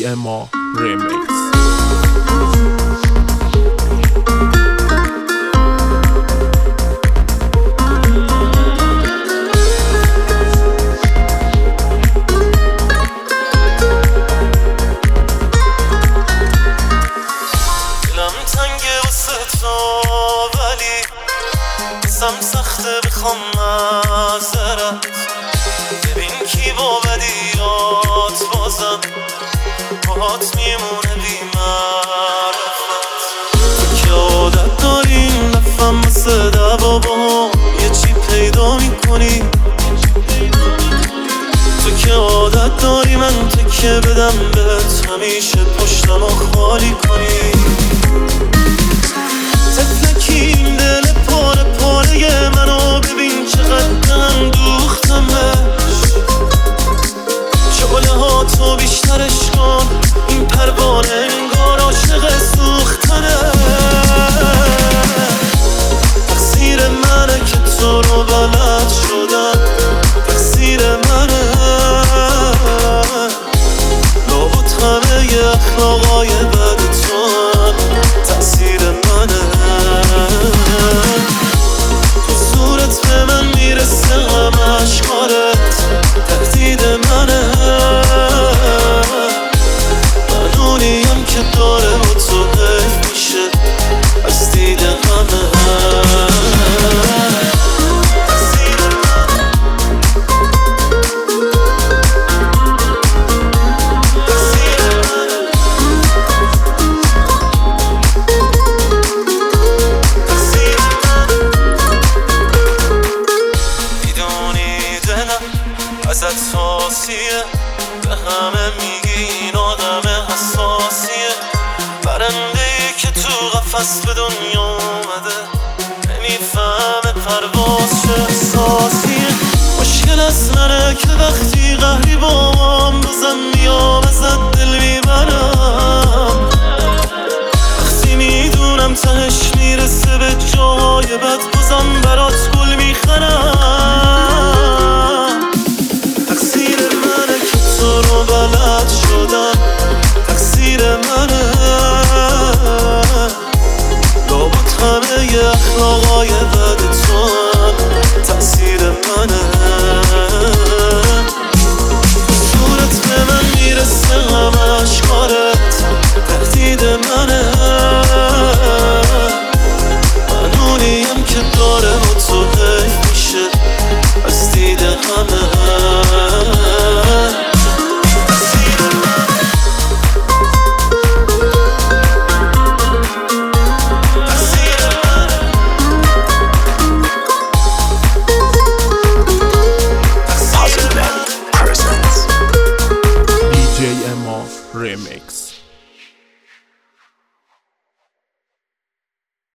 TMR Remix. دستم سخته بخوام معذرت ببین کی با بدیات بازم باهات میمونه بی معرفت تو که عادت داریم نفهم مثل دعوا با یه چی پیدا میکنی تو که عادت داری من تکیه بدم بهت همیشه پشتم و خالی کنی تفلکی این دل پاره پاره منو ببین چقدر اندوختمش شعله ها تو بیشترش کن این پروانه انگار عاشق سوختنه تقصیر منه که تو رو بلد شدم تقصیر منه لابد همه ی اخلاقای بد تو تقصیر منه تو صورت به من میرسه غم اشکارت تهدید منه من اونیم که داره با تو حیف میشه از دید همه ازت حاسیه به همه میگی این آدم حساسیه برنده‌ای که تو قفس به دنیا اومده نمیفهمه پرواز چه احساسیه مشکل از منه که وقتی قهری با هم بازم میام ازت دل میبرم وقتی میدونم تهش میرسه به جای بد بازم برات گل میخرم تقصیر منه که تو رو بلد شدم تقصیر منه لابد همه ی اخلاقای بد تو تقصیر منه صورت به من میرسه غم اشکارت تهدید منه من اونیم که داره با تو حیف میشه از دید همه